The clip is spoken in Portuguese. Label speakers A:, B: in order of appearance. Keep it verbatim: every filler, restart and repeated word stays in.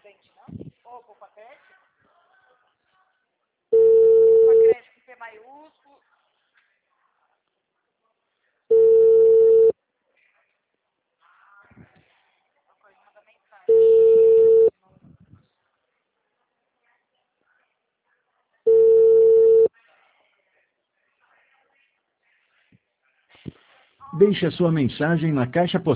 A: frente, não? Ou poupa crédito? Poupa crédito com P maiúsculo. Uma coisa, manda mensagem.
B: Deixe a sua mensagem na caixa postal.